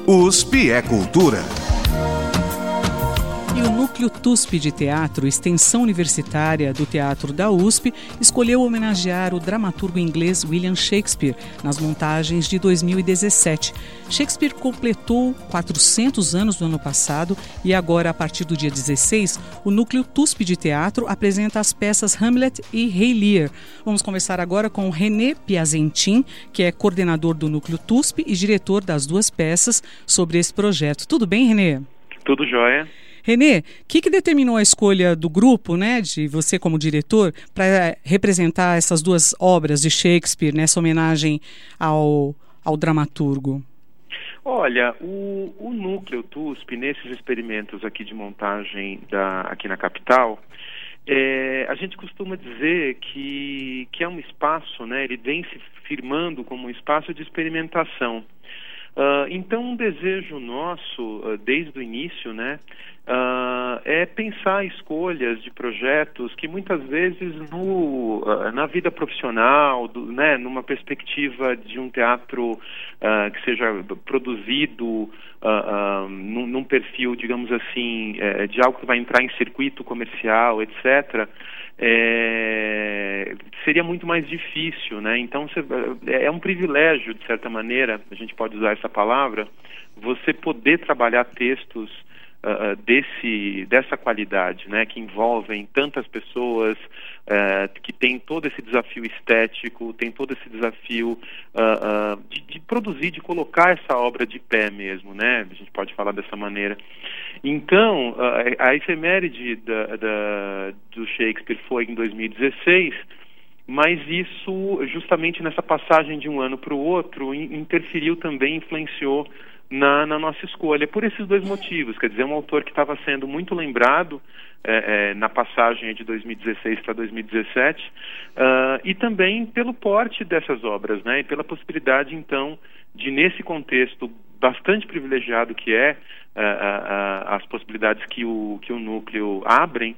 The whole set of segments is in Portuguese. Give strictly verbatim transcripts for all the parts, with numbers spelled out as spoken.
U S P é Cultura. E o Núcleo T U S P de Teatro, extensão universitária do Teatro da U S P, escolheu homenagear o dramaturgo inglês William Shakespeare nas montagens de dois mil e dezessete. Shakespeare completou quatrocentos anos no ano passado e agora, a partir do dia dezesseis, o Núcleo T U S P de Teatro apresenta as peças Hamlet e Rei Lear. Vamos conversar agora com René Piazentin, que é coordenador do Núcleo T U S P e diretor das duas peças, sobre esse projeto. Tudo bem, René? Tudo jóia. René, o que, que determinou a escolha do grupo, né, de você como diretor, para representar essas duas obras de Shakespeare nessa homenagem ao, ao dramaturgo? Olha, o, o Núcleo T U S P, nesses experimentos aqui de montagem da, aqui na capital, é, a gente costuma dizer que, que é um espaço, né, ele vem se firmando como um espaço de experimentação. Uh, então, um desejo nosso, uh, desde o início, né, uh, é pensar escolhas de projetos que muitas vezes no, uh, na vida profissional, do, né, numa perspectiva de um teatro uh, que seja produzido uh, uh, num, num perfil, digamos assim, uh, de algo que vai entrar em circuito comercial, etcétera, É, seria muito mais difícil, né? Então cê, é um privilégio, de certa maneira, a gente pode usar essa palavra, você poder trabalhar textos uh, desse, dessa qualidade, né? Que envolvem tantas pessoas, uh, que tem todo esse desafio estético, tem todo esse desafio uh, uh, de, de produzir, de colocar essa obra de pé mesmo, né? A gente pode falar dessa maneira. Então, a, a efeméride da, da, do Shakespeare foi em dois mil e dezesseis, mas isso, justamente nessa passagem de um ano para o outro, interferiu também, influenciou na, na nossa escolha, por esses dois motivos. Quer dizer, um autor que estava sendo muito lembrado é, é, na passagem de dois mil e dezesseis para dois mil e dezessete, uh, e também pelo porte dessas obras, né, e pela possibilidade, então, de, nesse contexto bastante privilegiado que é uh, uh, uh, as possibilidades que o, que o núcleo abrem,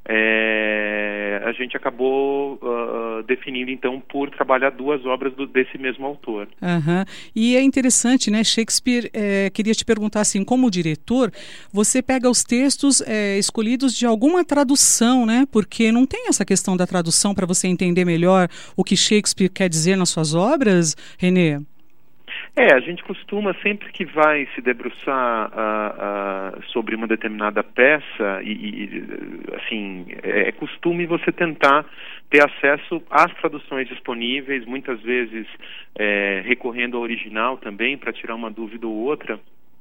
é, a gente acabou uh, definindo então por trabalhar duas obras do, desse mesmo autor. Uhum. E é interessante, né, Shakespeare, é, queria te perguntar assim, como diretor, você pega os textos é, escolhidos de alguma tradução, né, porque não tem essa questão da tradução para você entender melhor o que Shakespeare quer dizer nas suas obras, René? É, a gente costuma, sempre que vai se debruçar uh, uh, sobre uma determinada peça, e, e assim, é, é costume você tentar ter acesso às traduções disponíveis, muitas vezes é, recorrendo ao original também, para tirar uma dúvida ou outra.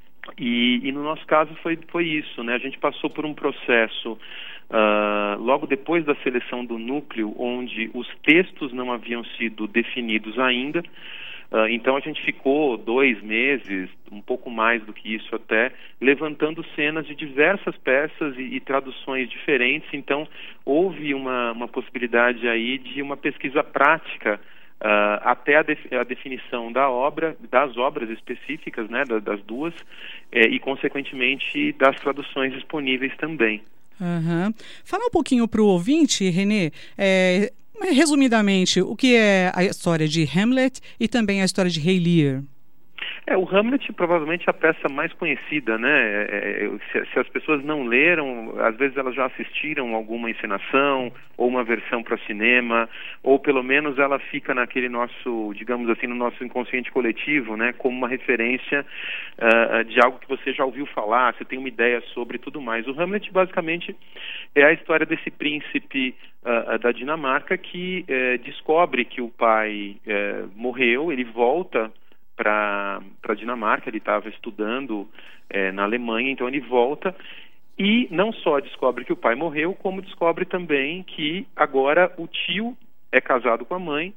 E, e no nosso caso foi, foi isso, né? A gente passou por um processo uh, logo depois da seleção do núcleo, onde os textos não haviam sido definidos ainda. Uh, então a gente ficou dois meses, um pouco mais do que isso até, levantando cenas de diversas peças e, e traduções diferentes. Então houve uma, uma possibilidade aí de uma pesquisa prática uh, até a, def a definição da obra, das obras específicas, né, da, das duas, eh, e consequentemente das traduções disponíveis também. Uhum. Fala um pouquinho para o ouvinte, René, é... resumidamente, o que é a história de Hamlet e também a história de Rei Lear? É, o Hamlet provavelmente é a peça mais conhecida, né? É, é, se, se as pessoas não leram, às vezes elas já assistiram alguma encenação ou uma versão para cinema, ou pelo menos ela fica naquele nosso, digamos assim, no nosso inconsciente coletivo, né? Como uma referência uh, de algo que você já ouviu falar, você tem uma ideia sobre tudo mais. O Hamlet basicamente é a história desse príncipe uh, da Dinamarca que uh, descobre que o pai uh, morreu, ele volta para a Dinamarca, ele estava estudando é, na Alemanha, então ele volta e não só descobre que o pai morreu, como descobre também que agora o tio é casado com a mãe.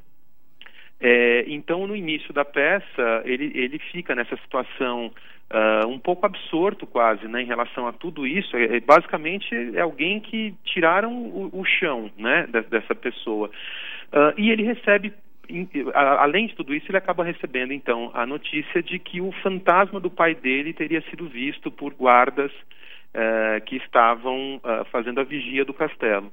É, então no início da peça ele, ele fica nessa situação uh, um pouco absorto quase, né, em relação a tudo isso. É, basicamente é alguém que tiraram o, o chão, né, dessa pessoa. Uh, e ele recebe, além de tudo isso, ele acaba recebendo então a notícia de que o fantasma do pai dele teria sido visto por guardas uh, que estavam uh, fazendo a vigia do castelo.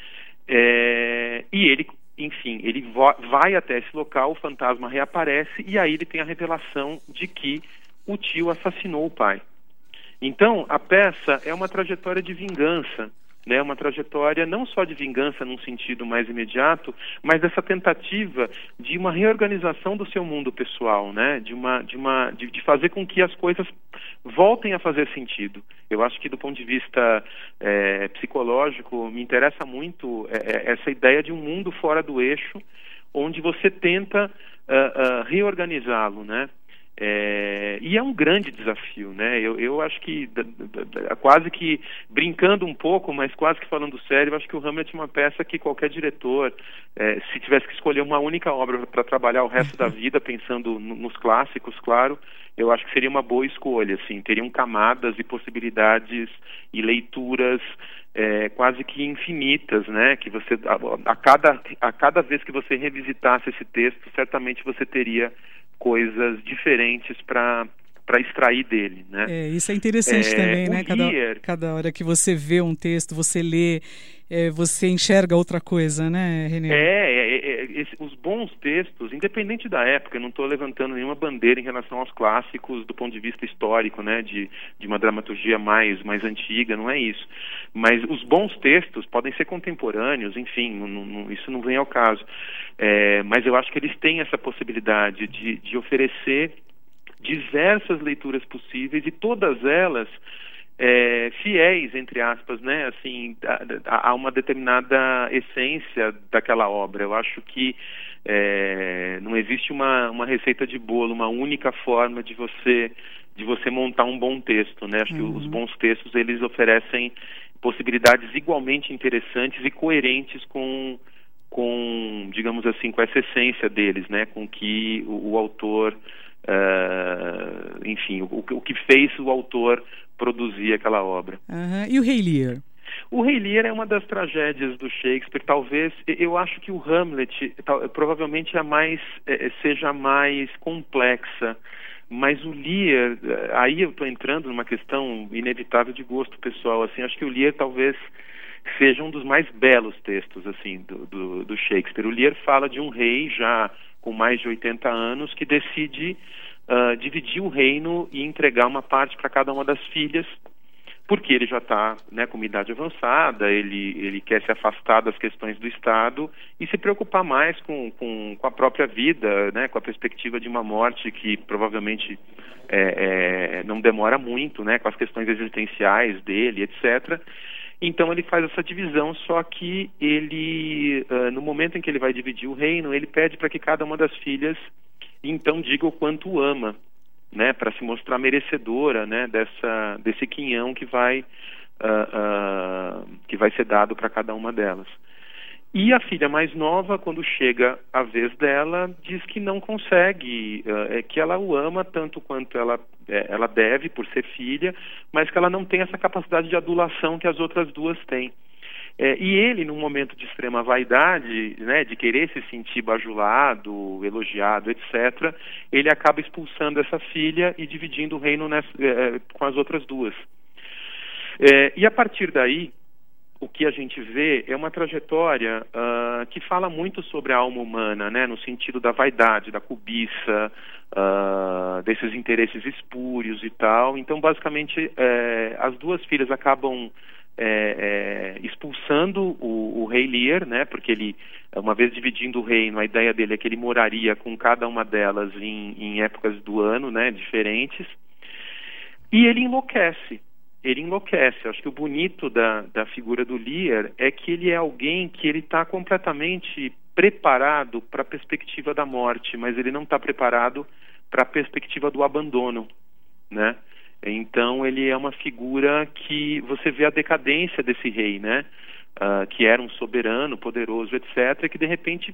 É, e ele, enfim, ele vai até esse local, o fantasma reaparece e aí ele tem a revelação de que o tio assassinou o pai. Então, a peça é uma trajetória de vingança, né? Uma trajetória não só de vingança num sentido mais imediato, mas dessa tentativa de uma reorganização do seu mundo pessoal, né? De, uma, de, uma, de, de fazer com que as coisas voltem a fazer sentido. Eu acho que do ponto de vista é, psicológico, me interessa muito é, essa ideia de um mundo fora do eixo, onde você tenta uh, uh, reorganizá-lo, né? É, e é um grande desafio, né? Eu, eu acho que, da, da, da, quase que brincando um pouco, mas quase que falando sério, eu acho que o Hamlet é uma peça que qualquer diretor, é, se tivesse que escolher uma única obra para trabalhar o resto da vida, pensando no, nos clássicos, claro, eu acho que seria uma boa escolha, assim, teriam camadas e possibilidades e leituras é, quase que infinitas, né? Que você, a, a, cada, a cada vez que você revisitasse esse texto, certamente você teria coisas diferentes para para extrair dele, né? É, isso é interessante é, também, né? Cada, Lear, cada hora que você vê um texto, você lê, é, você enxerga outra coisa, né, René? É, é, é esse, os bons textos, independente da época, eu não estou levantando nenhuma bandeira em relação aos clássicos do ponto de vista histórico, né, de, de uma dramaturgia mais, mais antiga, não é isso. Mas os bons textos podem ser contemporâneos, enfim, não, não, isso não vem ao caso. É, mas eu acho que eles têm essa possibilidade de, de oferecer diversas leituras possíveis e todas elas é, fiéis, entre aspas, né, assim, a, a uma determinada essência daquela obra. Eu acho que é, não existe uma, uma receita de bolo, uma única forma de você de você montar um bom texto, né? Acho uhum. que os bons textos, eles oferecem possibilidades igualmente interessantes e coerentes com com, digamos assim, com essa essência deles, né, com que o, o autor Uh, enfim, o, o que fez o autor produzir aquela obra. Uhum. E o Rei Lear? O Rei Lear é uma das tragédias do Shakespeare. Talvez, eu acho que o Hamlet tal, provavelmente é mais, é, seja a mais complexa, mas o Lear, aí eu estou entrando numa questão inevitável de gosto pessoal, assim, acho que o Lear talvez seja um dos mais belos textos, assim, do, do, do Shakespeare. O Lear fala de um rei já com mais de oitenta anos, que decide uh, dividir o reino e entregar uma parte para cada uma das filhas, porque ele já está, né, com uma idade avançada, ele, ele quer se afastar das questões do Estado e se preocupar mais com, com, com a própria vida, né, com a perspectiva de uma morte que provavelmente é, é, não demora muito, né, com as questões existenciais dele, etcétera. Então ele faz essa divisão, só que ele, uh, no momento em que ele vai dividir o reino, ele pede para que cada uma das filhas, então, diga o quanto o ama, né, para se mostrar merecedora, né, dessa, desse quinhão que vai, uh, uh, que vai ser dado para cada uma delas. E a filha mais nova, quando chega a vez dela, diz que não consegue, uh, que ela o ama tanto quanto ela, é, ela deve, por ser filha, mas que ela não tem essa capacidade de adulação que as outras duas têm. É, e ele, num momento de extrema vaidade, né, de querer se sentir bajulado, elogiado, etcétera, ele acaba expulsando essa filha e dividindo o reino nessa, é, com as outras duas. É, e a partir daí, o que a gente vê é uma trajetória uh, que fala muito sobre a alma humana, né, no sentido da vaidade, da cobiça, uh, desses interesses espúrios e tal. Então, basicamente, é, as duas filhas acabam é, é, expulsando o, o rei Lear, né, porque ele, uma vez dividindo o reino, a ideia dele é que ele moraria com cada uma delas em, em épocas do ano, né, diferentes, e ele enlouquece. Ele enlouquece. Acho que o bonito da, da figura do Lear é que ele é alguém que ele está completamente preparado para a perspectiva da morte, mas ele não está preparado para a perspectiva do abandono, né? Então ele é uma figura que você vê a decadência desse rei, né? Uh, que era um soberano, poderoso, etcétera, que de repente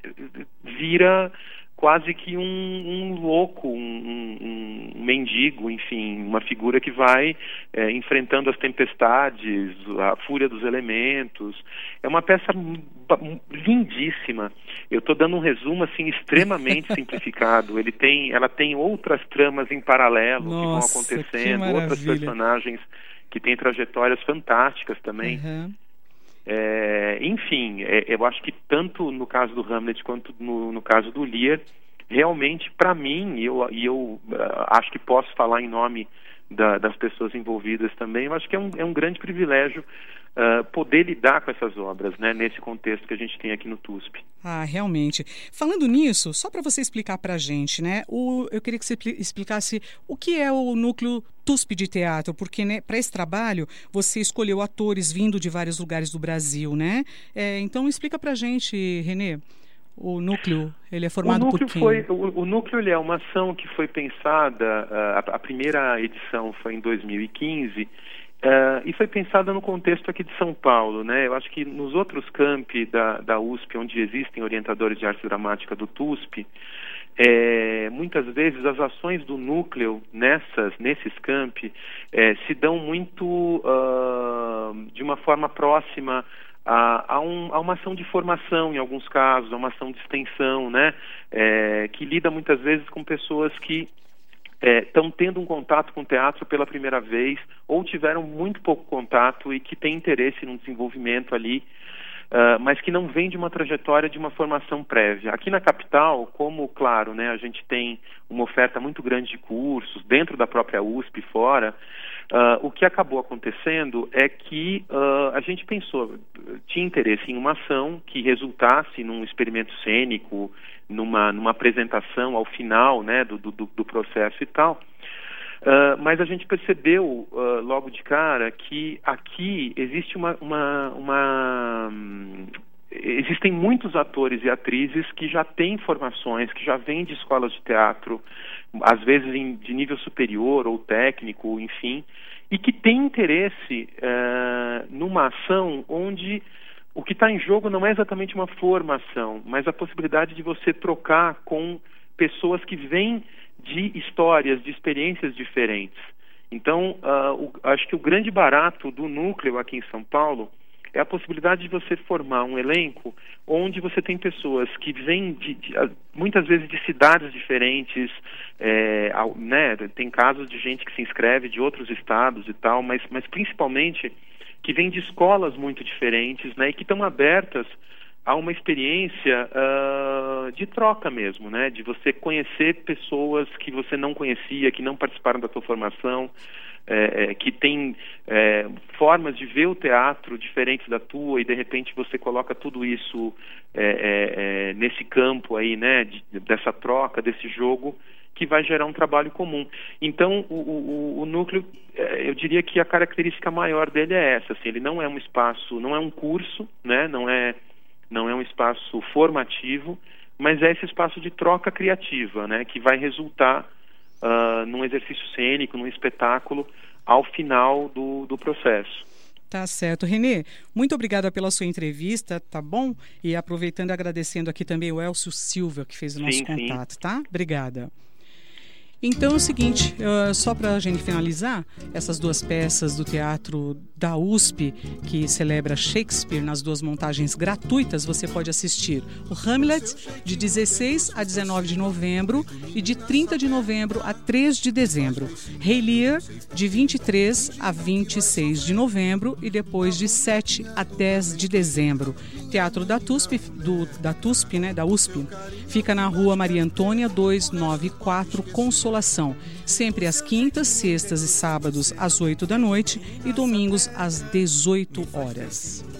vira quase que um, um louco, um, um, um mendigo, enfim, uma figura que vai é, enfrentando as tempestades, a fúria dos elementos. É uma peça lindíssima. Eu estou dando um resumo assim extremamente simplificado. Ele tem, ela tem outras tramas em paralelo. Nossa, que vão acontecendo, que outras personagens que têm trajetórias fantásticas também. Uhum. É, enfim, é, eu acho que tanto no caso do Hamlet quanto no, no caso do Lear, realmente, para mim, e eu, e eu uh, acho que posso falar em nome da, das pessoas envolvidas também, eu acho que é um, é um grande privilégio uh, poder lidar com essas obras, né, nesse contexto que a gente tem aqui no T U S P. Ah, realmente. Falando nisso, só para você explicar para a gente, né, o, eu queria que você explicasse o que é o núcleo T U S P de teatro, porque, né, para esse trabalho você escolheu atores vindo de vários lugares do Brasil, né? É, então explica para a gente, Renê. O núcleo, ele é formado o núcleo por quem? Foi, o, o núcleo ele é uma ação que foi pensada, uh, a, a primeira edição foi em dois mil e quinze, uh, e foi pensada no contexto aqui de São Paulo, né? Eu acho que nos outros campi da, da U S P, onde existem orientadores de arte dramática do T U S P, é, muitas vezes as ações do núcleo nessas, nesses campi é, se dão muito uh, de uma forma próxima A, a, um, a uma ação de formação, em alguns casos, a uma ação de extensão, né, é, que lida muitas vezes com pessoas que estão é, tendo um contato com o teatro pela primeira vez ou tiveram muito pouco contato e que têm interesse no desenvolvimento ali, uh, mas que não vem de uma trajetória de uma formação prévia. Aqui na capital, como, claro, né, a gente tem uma oferta muito grande de cursos dentro da própria U S P e fora, Uh, o que acabou acontecendo é que uh, a gente pensou, tinha interesse em uma ação que resultasse num experimento cênico, numa, numa apresentação ao final, né, do, do, do processo e tal, uh, mas a gente percebeu uh, logo de cara que aqui existe uma... uma, uma hum, existem muitos atores e atrizes que já têm formações, que já vêm de escolas de teatro, às vezes em, de nível superior ou técnico, enfim, e que têm interesse uh, numa ação onde o que está em jogo não é exatamente uma formação, mas a possibilidade de você trocar com pessoas que vêm de histórias, de experiências diferentes. Então, uh, o, acho que o grande barato do núcleo aqui em São Paulo é a possibilidade de você formar um elenco onde você tem pessoas que vêm de, de, muitas vezes de cidades diferentes, é, né, tem casos de gente que se inscreve de outros estados e tal, mas, mas principalmente que vêm de escolas muito diferentes, né, e que estão abertas a uma experiência uh, de troca mesmo, né, de você conhecer pessoas que você não conhecia, que não participaram da tua formação, É, é, que tem é, formas de ver o teatro diferentes da tua e de repente você coloca tudo isso é, é, é, nesse campo aí, né, de, dessa troca, desse jogo que vai gerar um trabalho comum. Então o, o, o núcleo, é, eu diria que a característica maior dele é essa, assim, ele não é um espaço, não é um curso, né, não é, não é um espaço formativo, mas é esse espaço de troca criativa, né, que vai resultar Uh, num exercício cênico, num espetáculo, ao final do, do processo. Tá certo. Renê, muito obrigada pela sua entrevista, tá bom? E aproveitando e agradecendo aqui também o Elcio Silva, que fez o nosso sim, contato, sim. Tá? Obrigada. Então é o seguinte, uh, só para a gente finalizar, essas duas peças do teatro da U S P, que celebra Shakespeare nas duas montagens gratuitas, você pode assistir o Hamlet, de dezesseis a dezenove de novembro, e de trinta de novembro a três de dezembro. Rei Lear, de vinte e três a vinte e seis de novembro, e depois de sete a dez de dezembro. Teatro da T U S P, do, da T U S P, né, da U S P, fica na rua Maria Antônia, duzentos e noventa e quatro, Consolação, sempre às quintas, sextas e sábados às oito da noite e domingos às dezoito horas.